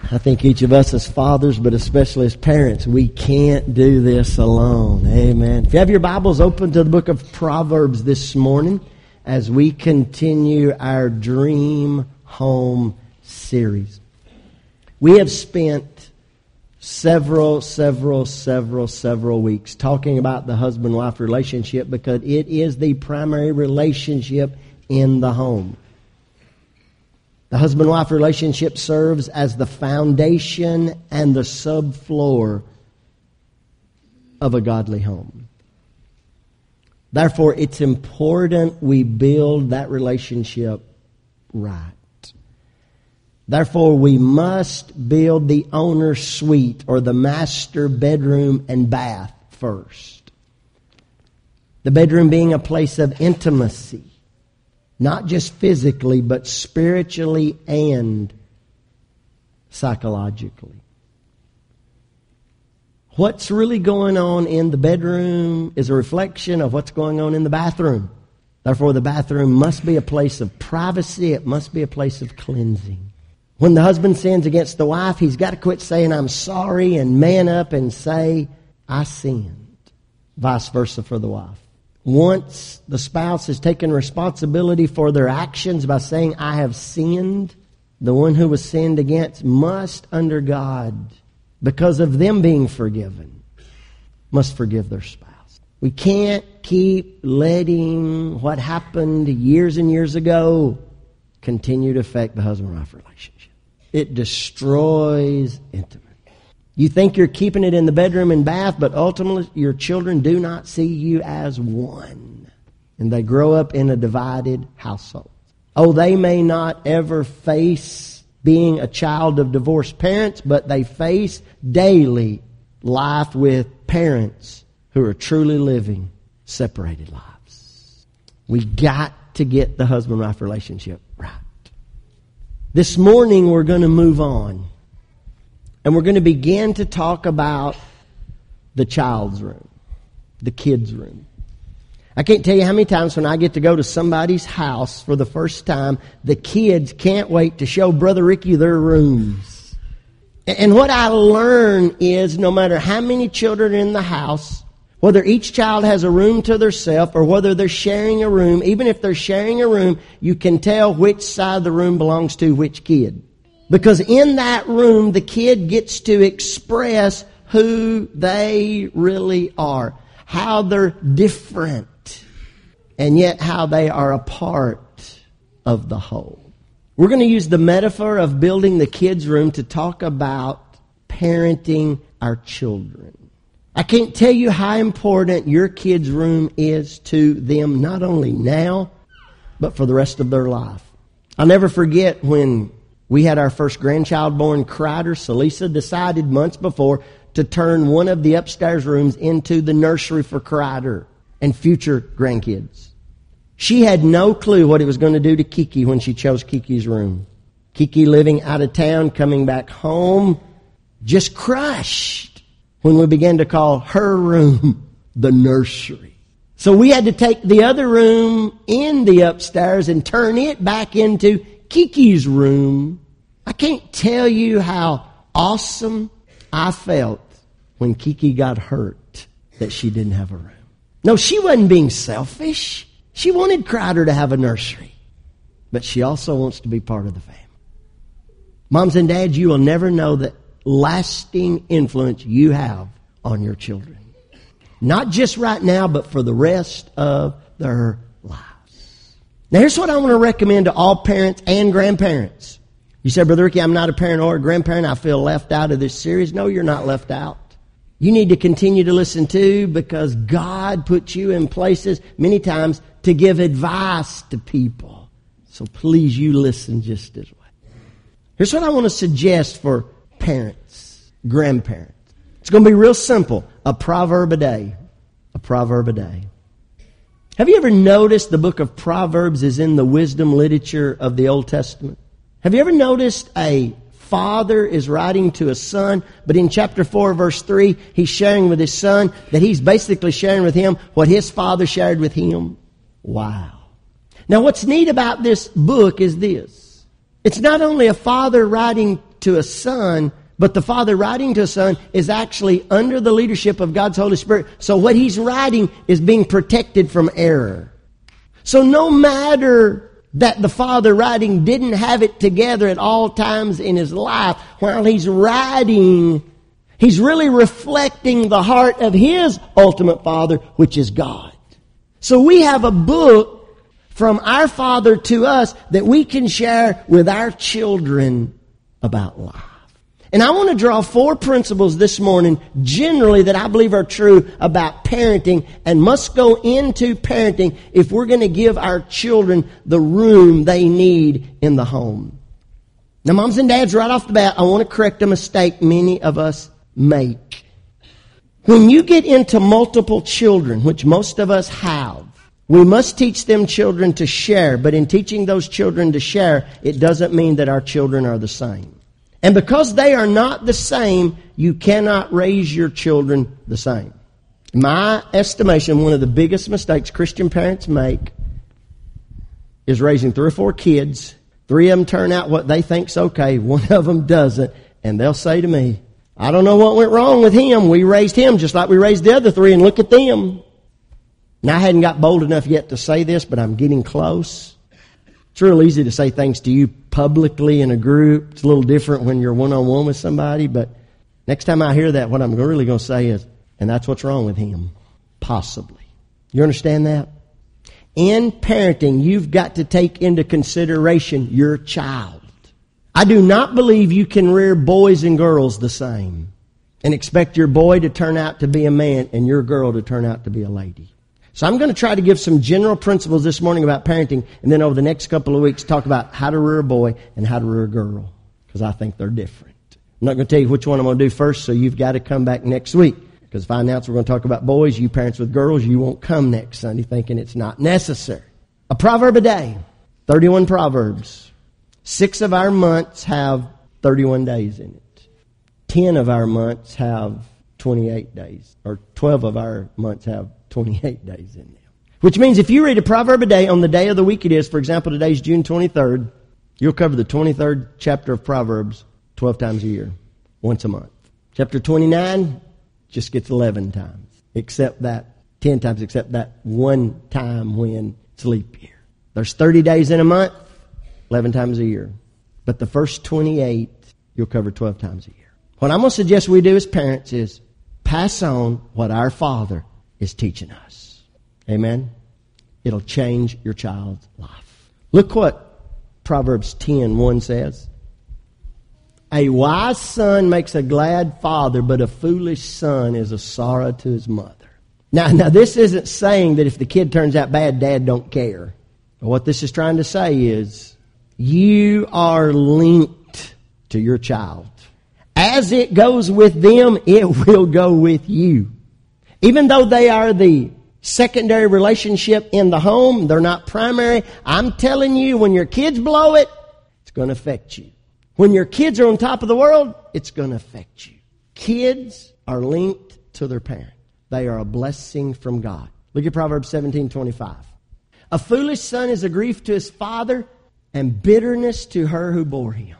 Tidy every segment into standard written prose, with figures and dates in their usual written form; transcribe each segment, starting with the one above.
I think each of us as fathers, but especially as parents, we can't do this alone. Amen. If you have your Bibles, open to the book of Proverbs this morning as we continue our Dream Home series. We have spent several weeks talking about the husband-wife relationship because it is the primary relationship in the home. The husband-wife relationship serves as the foundation and the subfloor of a godly home. Therefore, it's important we build that relationship right. Therefore, we must build the owner's suite or the master bedroom and bath first. The bedroom being a place of intimacy. Not just physically, but spiritually and psychologically. What's really going on in the bedroom is a reflection of what's going on in the bathroom. Therefore, the bathroom must be a place of privacy. It must be a place of cleansing. When the husband sins against the wife, he's got to quit saying, "I'm sorry," and man up and say, "I sinned." Vice versa for the wife. Once the spouse has taken responsibility for their actions by saying, "I have sinned," the one who was sinned against must, under God, because of them being forgiven, must forgive their spouse. We can't keep letting what happened years and years ago continue to affect the husband-wife relationship. It destroys intimacy. You think you're keeping it in the bedroom and bath, but ultimately your children do not see you as one. And they grow up in a divided household. Oh, they may not ever face being a child of divorced parents, but they face daily life with parents who are truly living separated lives. We got to get the husband-wife relationship right. This morning we're going to move on. And we're going to begin to talk about the child's room, the kid's room. I can't tell you how many times when I get to go to somebody's house for the first time, the kids can't wait to show Brother Ricky their rooms. And what I learn is no matter how many children are in the house, whether each child has a room to themselves or whether they're sharing a room, even if they're sharing a room, you can tell which side of the room belongs to which kid. Because in that room, the kid gets to express who they really are, how they're different, and yet how they are a part of the whole. We're going to use the metaphor of building the kids' room to talk about parenting our children. I can't tell you how important your kids' room is to them, not only now, but for the rest of their life. I'll never forget when we had our first grandchild born, Crider. Celisa decided months before to turn one of the upstairs rooms into the nursery for Crider and future grandkids. She had no clue what it was going to do to Kiki when she chose Kiki's room. Kiki living out of town, coming back home, just crushed when we began to call her room the nursery. So we had to take the other room in the upstairs and turn it back into Kiki's room. I can't tell you how awesome I felt when Kiki got hurt that she didn't have a room. No, she wasn't being selfish. She wanted Crider to have a nursery. But she also wants to be part of the family. Moms and dads, you will never know the lasting influence you have on your children. Not just right now, but for the rest of their lives. Now, here's what I want to recommend to all parents and grandparents. You say, "Brother Ricky, I'm not a parent or a grandparent. I feel left out of this series." No, you're not left out. You need to continue to listen too, because God puts you in places many times to give advice to people. So please, you listen just as well. Here's what I want to suggest for parents, grandparents. It's going to be real simple. A proverb a day. A proverb a day. Have you ever noticed the book of Proverbs is in the wisdom literature of the Old Testament? Have you ever noticed a father is writing to a son, but in chapter 4, verse 3, he's sharing with his son that he's basically sharing with him what his father shared with him? Wow. Now, what's neat about this book is this. It's not only a father writing to a son, but the Father writing to a Son is actually under the leadership of God's Holy Spirit. So what He's writing is being protected from error. So no matter that the Father writing didn't have it together at all times in His life, while He's writing, He's really reflecting the heart of His ultimate Father, which is God. So we have a book from our Father to us that we can share with our children about life. And I want to draw 4 principles this morning, generally, that I believe are true about parenting and must go into parenting if we're going to give our children the room they need in the home. Now, moms and dads, right off the bat, I want to correct a mistake many of us make. When you get into multiple children, which most of us have, we must teach them children to share. But in teaching those children to share, it doesn't mean that our children are the same. And because they are not the same, you cannot raise your children the same. In my estimation, one of the biggest mistakes Christian parents make is raising 3 or 4 kids. 3 of them turn out what they think's okay. 1 of them doesn't. And they'll say to me, I don't know what went wrong with him. We raised him just like we raised the other 3, and look at them. Now, I hadn't got bold enough yet to say this, but I'm getting close. It's real easy to say things to you publicly in a group. It's a little different when you're one-on-one with somebody, but next time I hear that, what I'm really going to say is, and that's what's wrong with him. Possibly. You understand that? In parenting, you've got to take into consideration your child. I do not believe you can rear boys and girls the same and expect your boy to turn out to be a man and your girl to turn out to be a lady. So I'm going to try to give some general principles this morning about parenting, and then over the next couple of weeks talk about how to rear a boy and how to rear a girl, because I think they're different. I'm not going to tell you which one I'm going to do first, so you've got to come back next week, because if I announce we're going to talk about boys, you parents with girls, you won't come next Sunday thinking it's not necessary. A proverb a day, 31 proverbs. 6 of our months have 31 days in it. 10 of our months have 28 days, or 12 of our months have 28 days in them. Which means if you read a proverb a day on the day of the week it is, for example, today's June 23rd, you'll cover the 23rd chapter of Proverbs 12 times a year, once a month. Chapter 29 just gets 11 times, except that 10 times, except that one time when it's leap year. There's 30 days in a month, 11 times a year. But the first 28, you'll cover 12 times a year. What I'm going to suggest we do as parents is pass on what our Father is teaching us. Amen? It'll change your child's life. Look what Proverbs 10:1 says. A wise son makes a glad father, but a foolish son is a sorrow to his mother. Now this isn't saying that if the kid turns out bad, dad don't care. But what this is trying to say is you are linked to your child. As it goes with them, it will go with you. Even though they are the secondary relationship in the home, they're not primary. I'm telling you, when your kids blow it, it's going to affect you. When your kids are on top of the world, it's going to affect you. Kids are linked to their parent. They are a blessing from God. Look at Proverbs 17:25. A foolish son is a grief to his father and bitterness to her who bore him.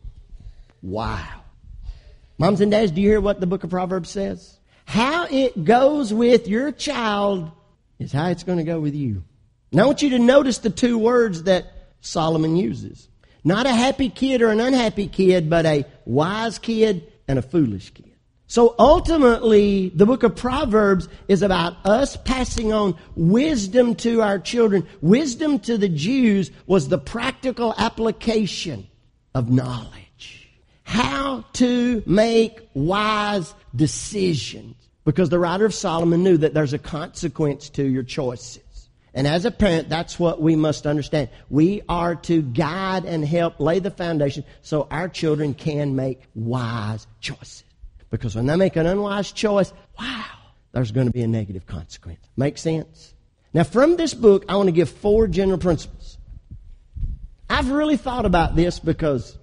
Wow. Moms and dads, do you hear what the book of Proverbs says? How it goes with your child is how it's going to go with you. Now I want you to notice the 2 words that Solomon uses. Not a happy kid or an unhappy kid, but a wise kid and a foolish kid. So ultimately, the book of Proverbs is about us passing on wisdom to our children. Wisdom to the Jews was the practical application of knowledge. How to make wise decisions. Because the writer of Solomon knew that there's a consequence to your choices. And as a parent, that's what we must understand. We are to guide and help lay the foundation so our children can make wise choices. Because when they make an unwise choice, wow, there's going to be a negative consequence. Make sense? Now, from this book, I want to give 4 general principles. I've really thought about this because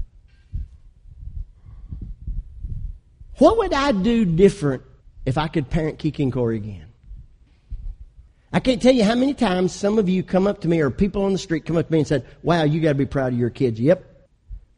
what would I do different if I could parent Kiki and Corey again? I can't tell you how many times some of you come up to me or people on the street come up to me and said, wow, you got to be proud of your kids. Yep.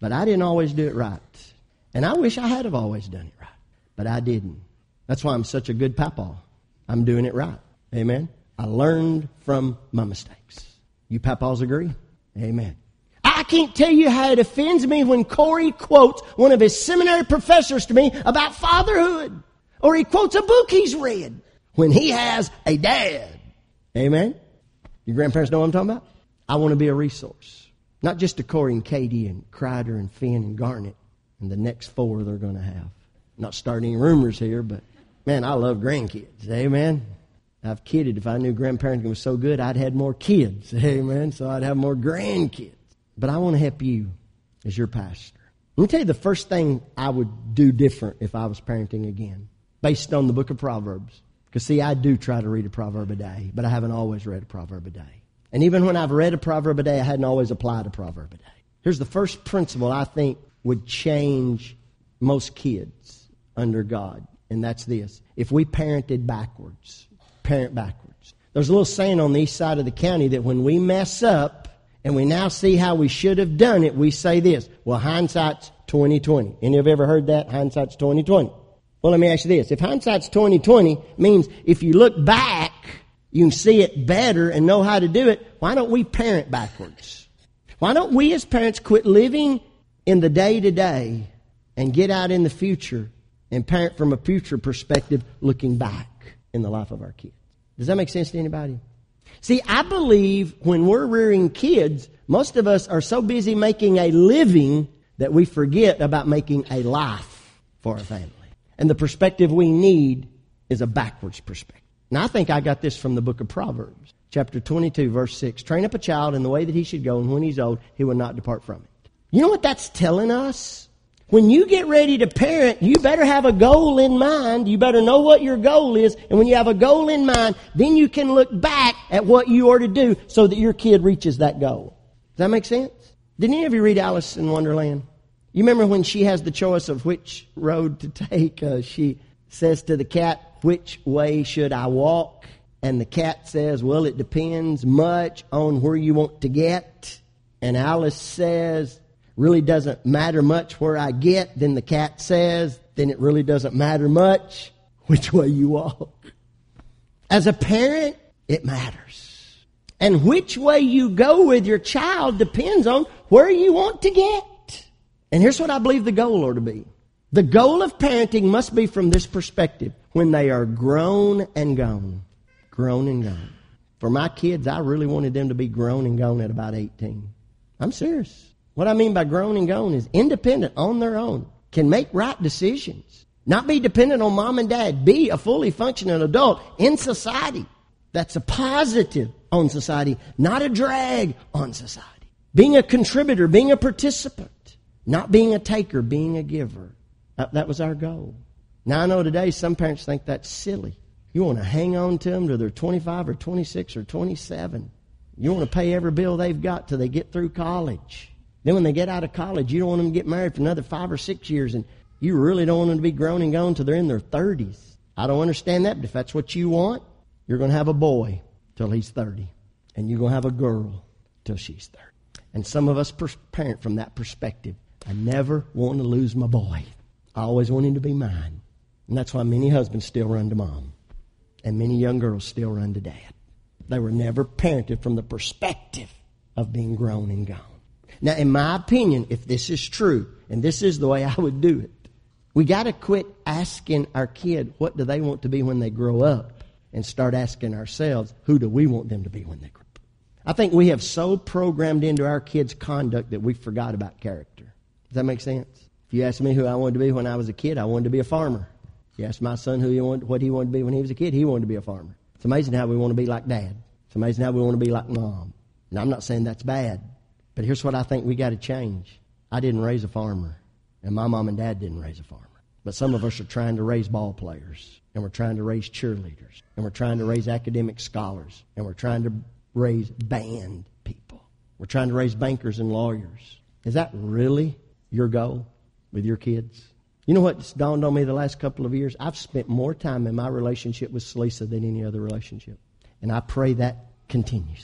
But I didn't always do it right. And I wish I had have always done it right. But I didn't. That's why I'm such a good papa. I'm doing it right. Amen. I learned from my mistakes. You papas agree? Amen. I can't tell you how it offends me when Corey quotes one of his seminary professors to me about fatherhood. Or he quotes a book he's read when he has a dad. Amen. Your grandparents know what I'm talking about? I want to be a resource. Not just to Corey and Katie and Crider and Finn and Garnet and the next 4 they're going to have. Not starting any rumors here, but man, I love grandkids. Amen. I've kidded. If I knew grandparenting was so good, I'd had more kids. Amen. So I'd have more grandkids. But I want to help you as your pastor. Let me tell you the first thing I would do different if I was parenting again, based on the book of Proverbs. Because, see, I do try to read a proverb a day, but I haven't always read a proverb a day. And even when I've read a proverb a day, I hadn't always applied a proverb a day. Here's the first principle I think would change most kids under God, and that's this. If we parented backwards, parent backwards. There's a little saying on the east side of the county that when we mess up and we now see how we should have done it, we say this, well, hindsight's 20/20. Any of you ever heard that? Hindsight's 20/20. Well, let me ask you this. If hindsight's 20/20 means if you look back, you can see it better and know how to do it, why don't we parent backwards? Why don't we as parents quit living in the day-to-day and get out in the future and parent from a future perspective looking back in the life of our kids? Does that make sense to anybody? See, I believe when we're rearing kids, most of us are so busy making a living that we forget about making a life for our family. And the perspective we need is a backwards perspective. Now, I think I got this from the book of Proverbs, chapter 22, verse 6. Train up a child in the way that he should go, and when he's old, he will not depart from it. You know what that's telling us? When you get ready to parent, you better have a goal in mind. You better know what your goal is. And when you have a goal in mind, then you can look back at what you are to do so that your kid reaches that goal. Does that make sense? Did any of you read Alice in Wonderland? You remember when she has the choice of which road to take? She says to the cat, which way should I walk? And the cat says, well, it depends much on where you want to get. And Alice says, really doesn't matter much where I get. Then the cat says, then it really doesn't matter much which way you walk. As a parent, it matters. And which way you go with your child depends on where you want to get. And here's what I believe the goal ought to be. The goal of parenting must be from this perspective. When they are grown and gone. Grown and gone. For my kids, I really wanted them to be grown and gone at about 18. I'm serious. What I mean by grown and gone is independent on their own. Can make right decisions. Not be dependent on mom and dad. Be a fully functioning adult in society. That's a positive on society, not a drag on society. Being a contributor, being a participant. Not being a taker, being a giver. That was our goal. Now, I know today some parents think that's silly. You want to hang on to them till they're 25 or 26 or 27. You want to pay every bill they've got till they get through college. Then when they get out of college, you don't want them to get married for another 5 or 6 years, and you really don't want them to be grown and gone till they're in their 30s. I don't understand that, but if that's what you want, you're going to have a boy till he's 30, and you're going to have a girl till she's 30. And some of us parent from that perspective. I never want to lose my boy. I always want him to be mine. And that's why many husbands still run to mom. And many young girls still run to dad. They were never parented from the perspective of being grown and gone. Now, in my opinion, if this is true, and this is the way I would do it, we got to quit asking our kid, what do they want to be when they grow up? And start asking ourselves, who do we want them to be when they grow up? I think we have so programmed into our kids' conduct that we forgot about character. Does that make sense? If you ask me who I wanted to be when I was a kid, I wanted to be a farmer. If you ask my son what he wanted to be when he was a kid, he wanted to be a farmer. It's amazing how we want to be like Dad. It's amazing how we want to be like Mom. Now, I'm not saying that's bad, but here's what I think we got to change. I didn't raise a farmer, and my mom and dad didn't raise a farmer. But some of us are trying to raise ball players, and we're trying to raise cheerleaders, and we're trying to raise academic scholars, and we're trying to raise band people. We're trying to raise bankers and lawyers. Is that really your goal with your kids? You know what's dawned on me the last couple of years? I've spent more time in my relationship with Celisa than any other relationship. And I pray that continues.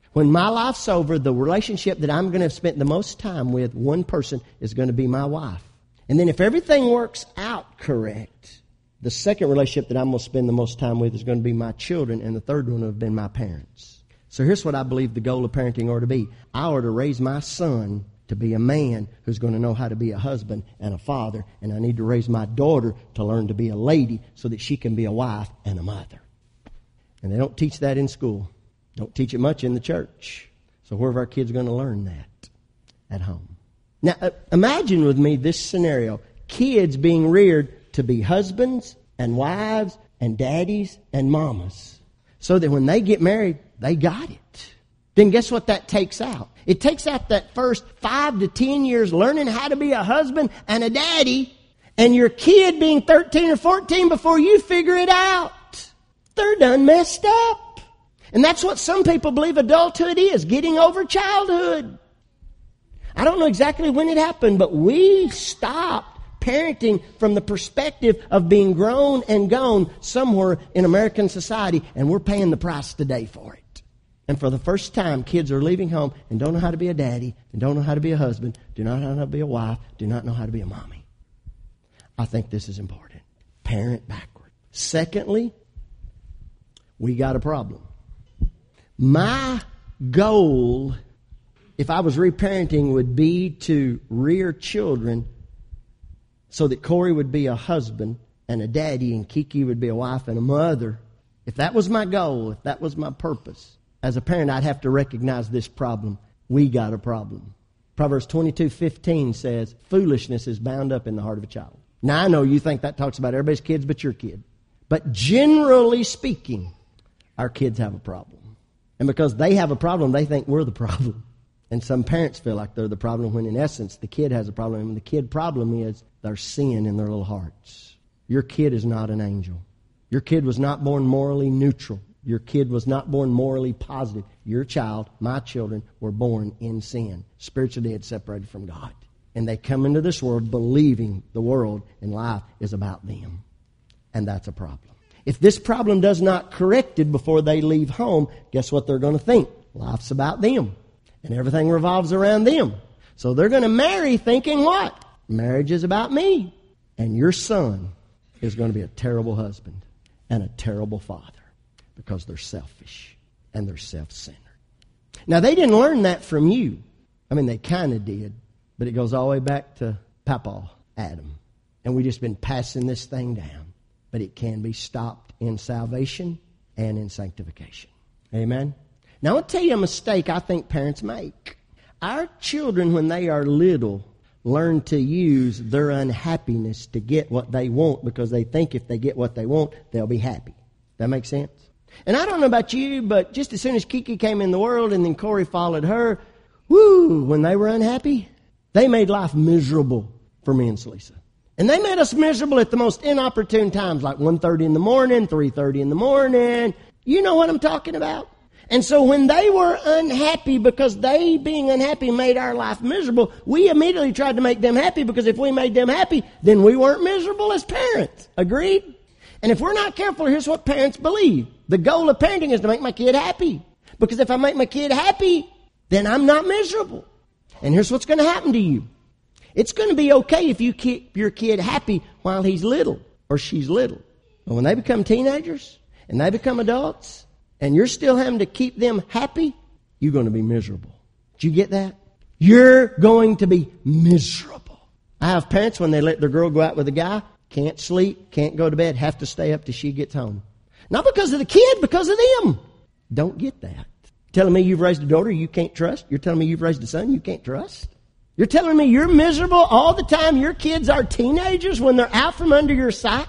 When my life's over, the relationship that I'm going to have spent the most time with, one person, is going to be my wife. And then if everything works out correct, the second relationship that I'm going to spend the most time with is going to be my children, and the third one will have been my parents. So here's what I believe the goal of parenting ought to be. I ought to raise my son to be a man who's going to know how to be a husband and a father, and I need to raise my daughter to learn to be a lady so that she can be a wife and a mother. And they don't teach that in school. Don't teach it much in the church. So where are our kids going to learn that? At home. Now, imagine with me this scenario. Kids being reared to be husbands and wives and daddies and mamas. So that when they get married, they got it. Then guess what that takes out? It takes out that first 5 to 10 years learning how to be a husband and a daddy, and your kid being 13 or 14 before you figure it out. They're done messed up. And that's what some people believe adulthood is, getting over childhood. I don't know exactly when it happened, but we stopped parenting from the perspective of being grown and gone somewhere in American society, and we're paying the price today for it. And for the first time, kids are leaving home and don't know how to be a daddy, and don't know how to be a husband, do not know how to be a wife, do not know how to be a mommy. I think this is important. Parent backward. Secondly, we got a problem. My goal, if I was reparenting, would be to rear children so that Corey would be a husband and a daddy and Kiki would be a wife and a mother. If that was my goal, if that was my purpose, as a parent, I'd have to recognize this problem. We got a problem. Proverbs 22:15 says, foolishness is bound up in the heart of a child. Now, I know you think that talks about everybody's kids but your kid. But generally speaking, our kids have a problem. And because they have a problem, they think we're the problem. And some parents feel like they're the problem when in essence the kid has a problem. And the kid problem is there's sin in their little hearts. Your kid is not an angel. Your kid was not born morally neutral. Your kid was not born morally positive. Your child, my children, were born in sin, spiritually dead, separated from God. And they come into this world believing the world and life is about them. And that's a problem. If this problem does not corrected before they leave home, guess what they're going to think? Life's about them. And everything revolves around them. So they're going to marry thinking what? Marriage is about me. And your son is going to be a terrible husband and a terrible father because they're selfish and they're self-centered. Now, they didn't learn that from you. I mean, they kind of did, but it goes all the way back to Papa Adam. And we've just been passing this thing down. But it can be stopped in salvation and in sanctification. Amen? Now, I'll tell you a mistake I think parents make. Our children, when they are little, learn to use their unhappiness to get what they want because they think if they get what they want, they'll be happy. That makes sense? And I don't know about you, but just as soon as Kiki came in the world and then Corey followed her, when they were unhappy, they made life miserable for me and Celisa. And they made us miserable at the most inopportune times, like 1:30 in the morning, 3:30 in the morning. You know what I'm talking about? And so when they were unhappy because they, being unhappy, made our life miserable, we immediately tried to make them happy because if we made them happy, then we weren't miserable as parents. Agreed? And if we're not careful, here's what parents believe. The goal of parenting is to make my kid happy. Because if I make my kid happy, then I'm not miserable. And here's what's going to happen to you. It's going to be okay if you keep your kid happy while he's little or she's little. But when they become teenagers and they become adults and you're still having to keep them happy, you're going to be miserable. Did you get that? You're going to be miserable. I have parents, when they let their girl go out with a guy, can't sleep, can't go to bed, have to stay up till she gets home. Not because of the kid, because of them. Don't get that. Telling me you've raised a daughter you can't trust? You're telling me you've raised a son you can't trust? You're telling me you're miserable all the time your kids are teenagers when they're out from under your sight?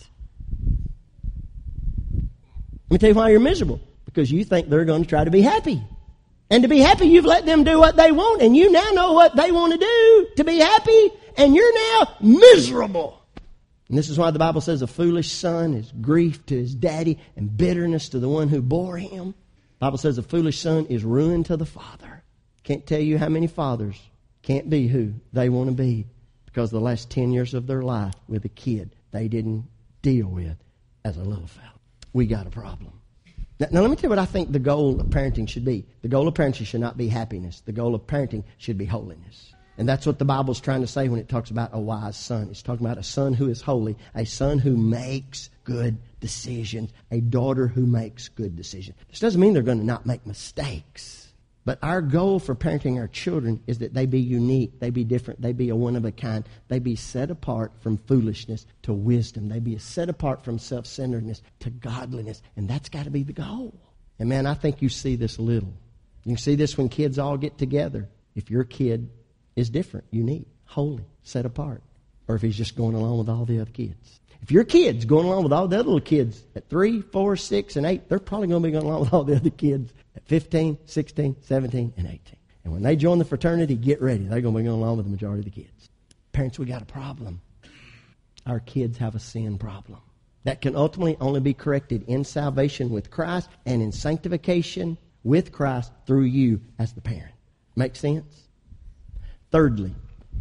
Let me tell you why you're miserable. Because you think they're going to try to be happy. And to be happy, you've let them do what they want. And you now know what they want to do to be happy. And you're now miserable. And this is why the Bible says a foolish son is grief to his daddy and bitterness to the one who bore him. The Bible says a foolish son is ruin to the father. Can't tell you how many fathers can't be who they want to be because the last 10 years of their life with a kid they didn't deal with as a little fella. We got a problem. Now, let me tell you what I think the goal of parenting should be. The goal of parenting should not be happiness. The goal of parenting should be holiness. And that's what the Bible's trying to say when it talks about a wise son. It's talking about a son who is holy, a son who makes good decisions, a daughter who makes good decisions. This doesn't mean they're going to not make mistakes. But our goal for parenting our children is that they be unique, they be different, they be a one-of-a-kind, they be set apart from foolishness to wisdom, they be set apart from self-centeredness to godliness, and that's got to be the goal. And man, I think you see this little. You see this when kids all get together. If your kid is different, unique, holy, set apart, or if he's just going along with all the other kids. If your kid's going along with all the other little kids at 3, 4, 6, and 8, they're probably going to be going along with all the other kids at 15, 16, 17, and 18. And when they join the fraternity, get ready. They're going to be going along with the majority of the kids. Parents, we got a problem. Our kids have a sin problem that can ultimately only be corrected in salvation with Christ and in sanctification with Christ through you as the parent. Make sense? Thirdly,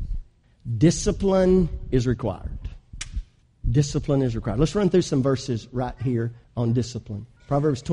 discipline is required. Discipline is required. Let's run through some verses right here on discipline. Proverbs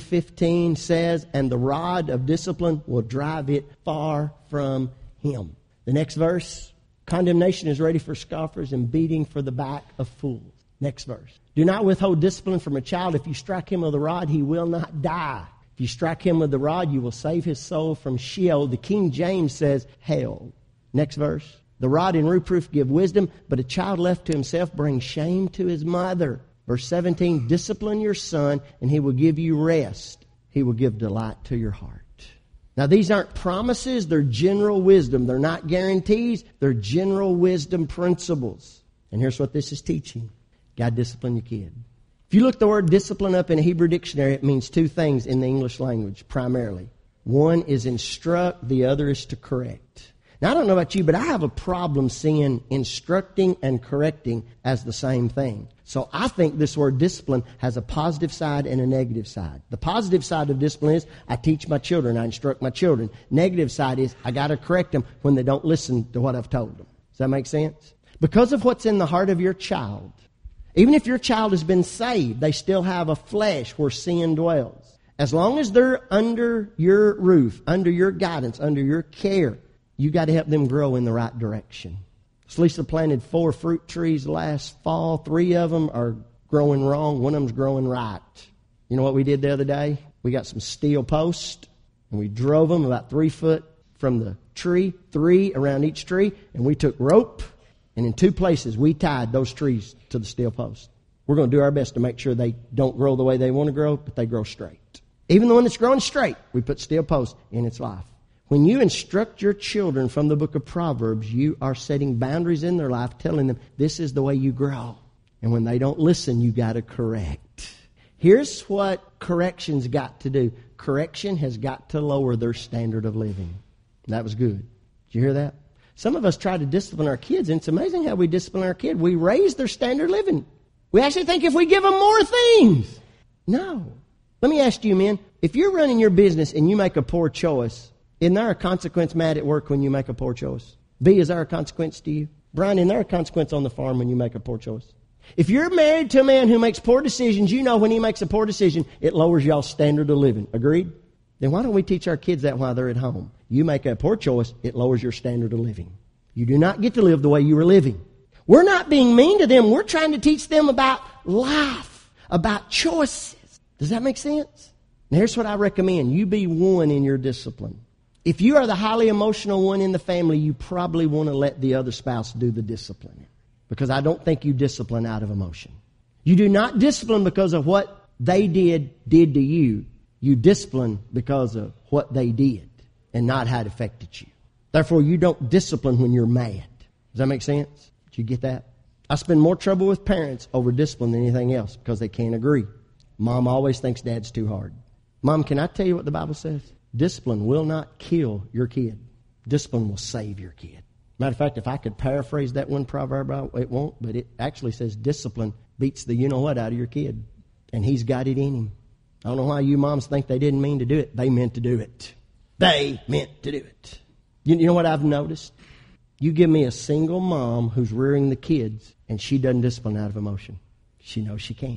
22:15 says, "And the rod of discipline will drive it far from him." The next verse, "Condemnation is ready for scoffers and beating for the back of fools." Next verse, "Do not withhold discipline from a child. If you strike him with a rod, he will not die. If you strike him with the rod, you will save his soul from Sheol." The King James says hell. Next verse, "The rod and reproof give wisdom, but a child left to himself brings shame to his mother." Verse 17, "Discipline your son, and he will give you rest. He will give delight to your heart." Now, these aren't promises. They're general wisdom. They're not guarantees. They're general wisdom principles. And here's what this is teaching. God discipline your kid. If you look the word discipline up in a Hebrew dictionary, it means two things in the English language, primarily. One is instruct. The other is to correct. Now, I don't know about you, but I have a problem seeing instructing and correcting as the same thing. So I think this word discipline has a positive side and a negative side. The positive side of discipline is I teach my children, I instruct my children. Negative side is I got to correct them when they don't listen to what I've told them. Does that make sense? Because of what's in the heart of your child, even if your child has been saved, they still have a flesh where sin dwells. As long as they're under your roof, under your guidance, under your care, you got to help them grow in the right direction. Lisa planted 4 fruit trees last fall. 3 of them are growing wrong. 1 of them's growing right. You know what we did the other day? We got some steel posts, and we drove them about 3 foot from the tree, 3 around each tree, and we took rope, and in 2 places we tied those trees to the steel post. We're going to do our best to make sure they don't grow the way they want to grow, but they grow straight. Even the one that's growing straight, we put steel posts in its life. When you instruct your children from the book of Proverbs, you are setting boundaries in their life, telling them this is the way you grow. And when they don't listen, you got to correct. Here's what correction's got to do. Correction has got to lower their standard of living. That was good. Did you hear that? Some of us try to discipline our kids, and it's amazing how we discipline our kids. We raise their standard of living. We actually think if we give them more things. No. Let me ask you, men, if you're running your business and you make a poor choice, isn't there a consequence mad at work when you make a poor choice? B, is there a consequence to you? Brian, isn't there a consequence on the farm when you make a poor choice? If you're married to a man who makes poor decisions, you know when he makes a poor decision, it lowers y'all's standard of living. Agreed? Then why don't we teach our kids that while they're at home? You make a poor choice, it lowers your standard of living. You do not get to live the way you were living. We're not being mean to them. We're trying to teach them about life, about choices. Does that make sense? Now here's what I recommend. You be one in your discipline. If you are the highly emotional one in the family, you probably want to let the other spouse do the disciplining. Because I don't think you discipline out of emotion. You do not discipline because of what they did to you. You discipline because of what they did and not how it affected you. Therefore, you don't discipline when you're mad. Does that make sense? Did you get that? I spend more trouble with parents over discipline than anything else because they can't agree. Mom always thinks dad's too hard. Mom, can I tell you what the Bible says? Discipline will not kill your kid. Discipline will save your kid. Matter of fact, if I could paraphrase that one proverb, it won't, but it actually says discipline beats the you-know-what out of your kid. And he's got it in him. I don't know why you moms think they didn't mean to do it. They meant to do it. They meant to do it. You know what I've noticed? You give me a single mom who's rearing the kids, and she doesn't discipline out of emotion. She knows she can't.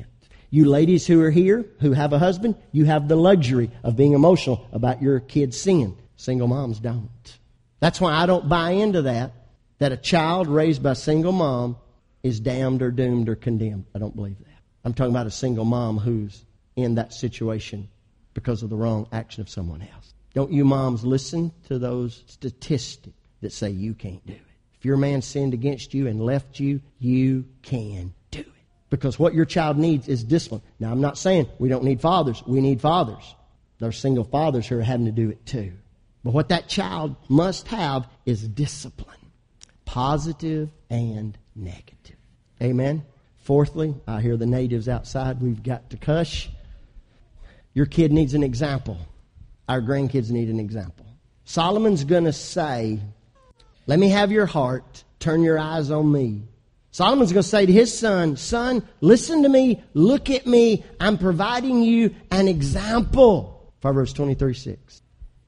You ladies who are here, who have a husband, you have the luxury of being emotional about your kid's sin. Single moms don't. That's why I don't buy into that a child raised by a single mom is damned or doomed or condemned. I don't believe that. I'm talking about a single mom who's in that situation because of the wrong action of someone else. Don't you moms listen to those statistics that say you can't do it. If your man sinned against you and left you, you can do it. Because what your child needs is discipline. Now, I'm not saying we don't need fathers. We need fathers. There's single fathers who are having to do it too. But what that child must have is discipline. Positive and negative. Amen? Fourthly, I hear the natives outside. We've got to cuss. Your kid needs an example. Our grandkids need an example. Solomon's going to say, let me have your heart. Turn your eyes on me. Solomon's going to say to his son, son, listen to me. Look at me. I'm providing you an example. Proverbs 23:6.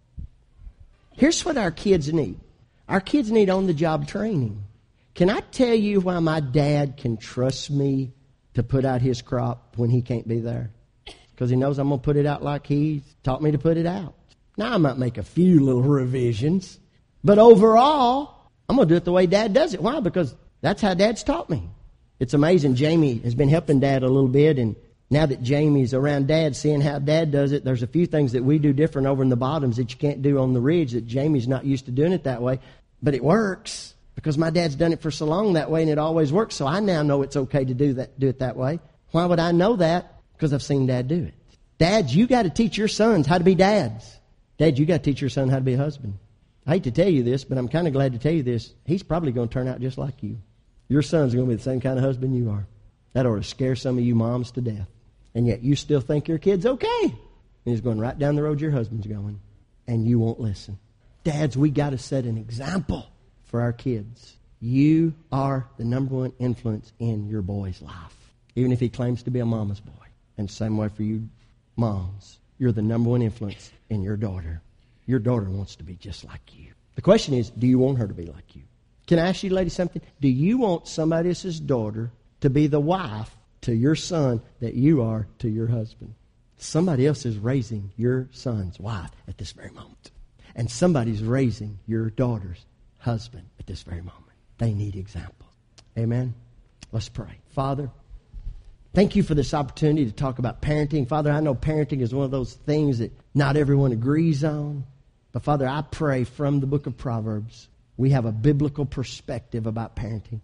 Here's what our kids need. Our kids need on-the-job training. Can I tell you why my dad can trust me to put out his crop when he can't be there? Because he knows I'm going to put it out like he taught me to put it out. Now, I might make a few little revisions, but overall, I'm going to do it the way Dad does it. Why? Because that's how Dad's taught me. It's amazing. Jamie has been helping Dad a little bit, and now that Jamie's around Dad, seeing how Dad does it, there's a few things that we do different over in the bottoms that you can't do on the ridge, that Jamie's not used to doing it that way. But it works because my dad's done it for so long that way, and it always works. So I now know it's okay to do it that way. Why would I know that? Because I've seen Dad do it. Dads, you got to teach your sons how to be dads. Dad, you got to teach your son how to be a husband. I hate to tell you this, but I'm kind of glad to tell you this. He's probably going to turn out just like you. Your son's going to be the same kind of husband you are. That ought to scare some of you moms to death. And yet you still think your kid's okay. And he's going right down the road your husband's going. And you won't listen. Dads, we got to set an example for our kids. You are the number one influence in your boy's life. Even if he claims to be a mama's boy. And same way for you moms. You're the number one influence in your daughter. Your daughter wants to be just like you. The question is, do you want her to be like you? Can I ask you ladies something? Do you want somebody else's daughter to be the wife to your son that you are to your husband? Somebody else is raising your son's wife at this very moment. And somebody's raising your daughter's husband at this very moment. They need examples. Amen? Let's pray. Father, thank you for this opportunity to talk about parenting. Father, I know parenting is one of those things that not everyone agrees on. But Father, I pray from the book of Proverbs, we have a biblical perspective about parenting.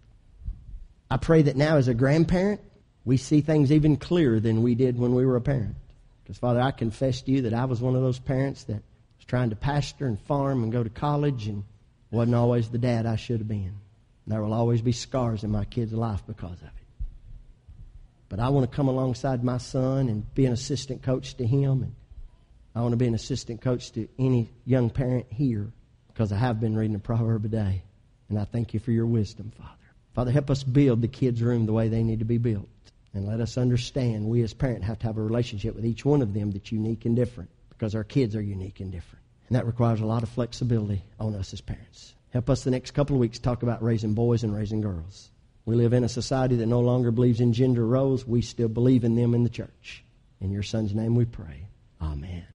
I pray that now as a grandparent, we see things even clearer than we did when we were a parent. Because Father, I confess to you that I was one of those parents that was trying to pastor and farm and go to college and wasn't always the dad I should have been. There will always be scars in my kid's life because of it. But I want to come alongside my son and be an assistant coach to him. And I want to be an assistant coach to any young parent here because I have been reading a proverb a day. And I thank you for your wisdom, Father. Father, help us build the kids' room the way they need to be built. And let us understand we as parents have to have a relationship with each one of them that's unique and different because our kids are unique and different. And that requires a lot of flexibility on us as parents. Help us the next couple of weeks talk about raising boys and raising girls. We live in a society that no longer believes in gender roles. We still believe in them in the church. In your son's name we pray. Amen.